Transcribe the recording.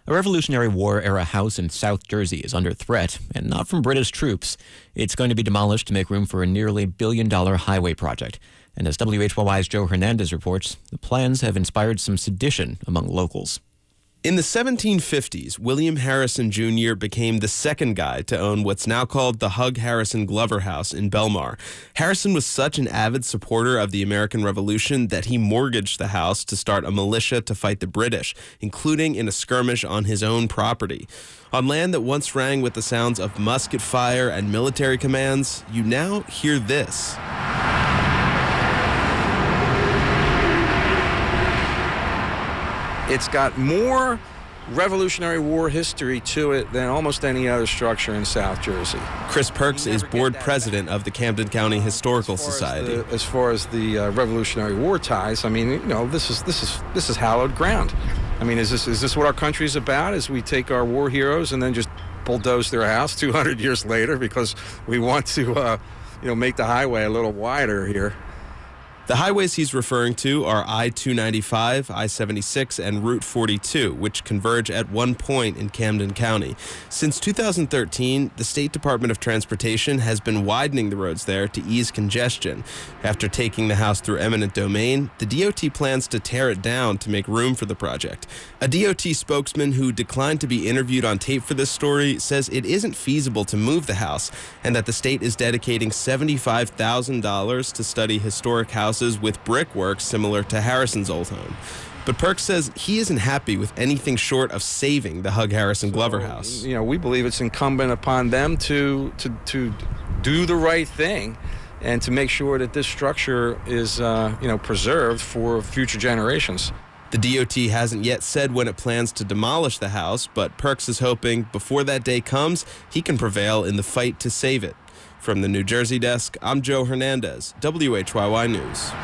A Revolutionary War-era house in South Jersey is under threat, and not from British troops. It's going to be demolished to make room for a nearly billion-dollar highway project. And as WHYY's Joe Hernandez reports, the plans have inspired some sedition among locals. In the 1750s, William Harrison Jr. became the second guy to own what's now called the Hugh Harrison Glover House in Belmar. Harrison was such an avid supporter of the American Revolution that he mortgaged the house to start a militia to fight the British, including in a skirmish on his own property. On land that once rang with the sounds of musket fire and military commands, you now hear this. It's got more Revolutionary War history to it than almost any other structure in South Jersey. Chris Perks is board president of the Camden County Historical Society. As far as the Revolutionary War ties, I mean, you know, this is hallowed ground. I mean, is this what our country's about? Is we take our war heroes and then just bulldoze their house 200 years later because we want to, make the highway a little wider here? The highways he's referring to are I-295, I-76, and Route 42, which converge at one point in Camden County. Since 2013, the State Department of Transportation has been widening the roads there to ease congestion. After taking the house through eminent domain, the DOT plans to tear it down to make room for the project. A DOT spokesman who declined to be interviewed on tape for this story says it isn't feasible to move the house and that the state is dedicating $75,000 to study historic houses with brickwork similar to Harrison's old home. But Perks says he isn't happy with anything short of saving the Hugh Harrison Glover House. You know, we believe it's incumbent upon them to do the right thing and to make sure that this structure is, preserved for future generations. The DOT hasn't yet said when it plans to demolish the house, but Perks is hoping before that day comes, he can prevail in the fight to save it. From the New Jersey desk, I'm Joe Hernandez, WHYY News.